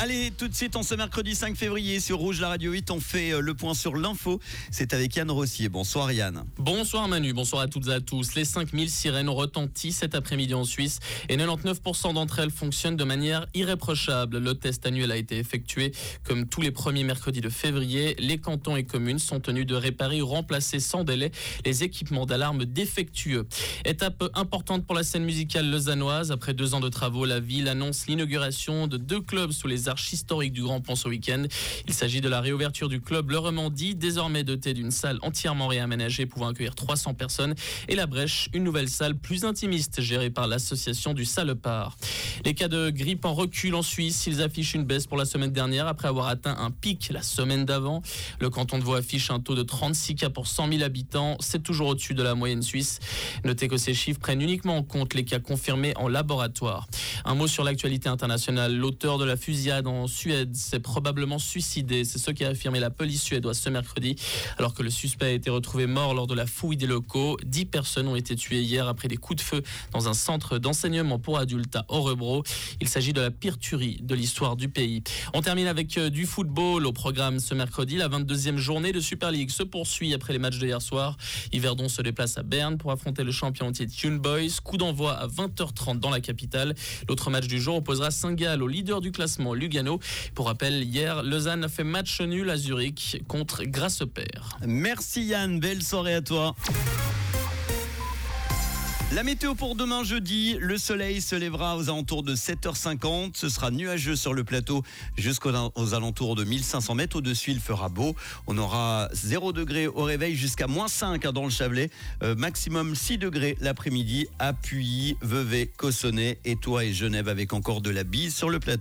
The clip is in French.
Allez, tout de suite, en ce mercredi 5 février sur Rouge, la radio 8, on fait le point sur l'info. C'est avec Yann Rossier. Bonsoir Yann. Bonsoir Manu, bonsoir à toutes et à tous. Les 5000 sirènes ont retenti cet après-midi en Suisse et 99% d'entre elles fonctionnent de manière irréprochable. Le test annuel a été effectué comme tous les premiers mercredis de février. Les cantons et communes sont tenus de réparer ou remplacer sans délai les équipements d'alarme défectueux. Étape importante pour la scène musicale lausannoise. Après 2 ans de travaux, la ville annonce l'inauguration de 2 clubs sous les arches historiques du Grand Pont ce week-end. Il s'agit de la réouverture du club Le Remandie, désormais doté d'une salle entièrement réaménagée pouvant accueillir 300 personnes, et la Brèche, une nouvelle salle plus intimiste gérée par l'association du Salopard. Les cas de grippe en recul en Suisse, ils affichent une baisse pour la semaine dernière après avoir atteint un pic la semaine d'avant. Le canton de Vaud affiche un taux de 36 cas pour 100 000 habitants, c'est toujours au-dessus de la moyenne suisse. Notez que ces chiffres prennent uniquement en compte les cas confirmés en laboratoire. Un mot sur l'actualité internationale. L'auteur de la fusillade en Suède s'est probablement suicidé. C'est ce qu'a affirmé la police suédoise ce mercredi, alors que le suspect a été retrouvé mort lors de la fouille des locaux. 10 personnes ont été tuées hier après des coups de feu dans un centre d'enseignement pour adultes à Örebro. Il s'agit de la pire tuerie de l'histoire du pays. On termine avec du football au programme ce mercredi. La 22e journée de Super League se poursuit après les matchs de hier soir. Yverdon se déplace à Berne pour affronter le champion en titre Young Boys. Coup d'envoi à 20h30 dans la capitale. L'autre match du jour opposera Saint-Gall au leader du classement Lugano. Pour rappel, hier, Lausanne a fait match nul à Zurich contre Grasshopper. Merci Yann, belle soirée à toi. La météo pour demain jeudi, le soleil se lèvera aux alentours de 7h50. Ce sera nuageux sur le plateau jusqu'aux alentours de 1500 mètres. Au-dessus, il fera beau. On aura 0 degré au réveil jusqu'à -5 dans le Chablais. Maximum 6 degrés l'après-midi à Puilly, Vevey, Cossonay, Étoile et Genève avec encore de la bise sur le plateau.